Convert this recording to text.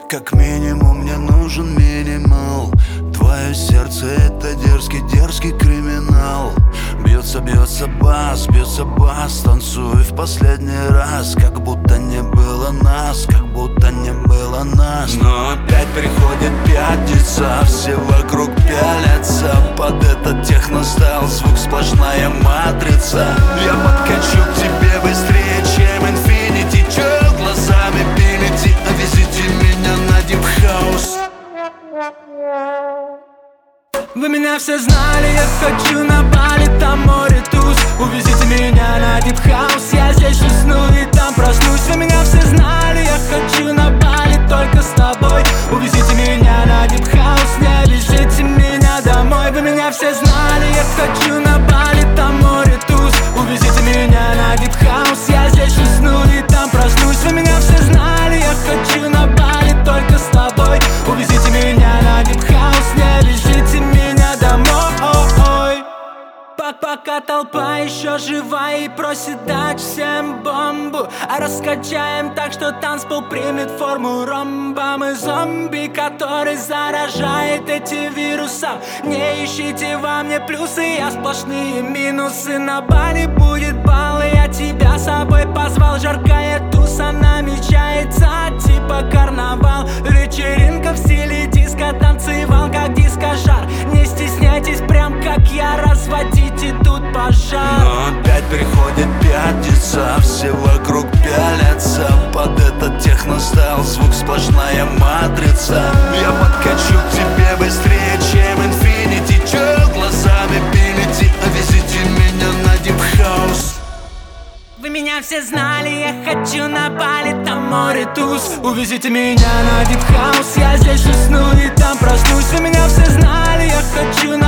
Как минимум мне нужен минимал. Твое сердце — это дерзкий, дерзкий криминал. Бьется, бьется бас, танцуй в последний раз, как будто не было нас, как будто не было нас. Но опять приходит пятница, все вокруг пялятся под этот техностайл, звук сплошная матрица. Я подкачу к тебе быстрее, чем инфинити. Чё глазами пилите, везите меня на дип-хаус. Вы меня все знали, я хочу на Бали, там море туз. Увезите меня на дип-хаус, я здесь усну и там проснусь. Вы меня все знали, я хочу на Бали только с тобой. Увезите меня на дип-хаус, не везите меня домой. Вы меня все знали, я хочу на Бали, там море туз. Увезите меня на дип-хаус, я здесь усну и там проснусь. Вы меня все знали, я хочу на Бали только с тобой. Увезите меня на дип-хаус, не везите меня домой. Пока толпа еще жива и просит дать всем бомбу, а раскачаем так, что танцпол примет форму ромба. Мы зомби, который заражает эти вирусы. Не ищите во мне плюсы, я сплошные минусы. На Бали будет бал, и я тебя с собой позвал. Жаркая туса намечается, типа карнавал. Вечеринка в стиле диско, танцевал как дискожар. Не стесняйтесь, прям как я, разводите тут пожар. Но опять приходит пятница, все вокруг пялятся под этот техностайл, звук сплошная матрица. Я подкачу к тебе быстрее, чем инфинити. Чё глазами пилите, везите меня на дип-хаус. Вы меня все знали, я хочу на Бали, там море туз. Увезите меня на дип-хаус, я здесь усну и там проснусь. Вы меня все знали, я хочу на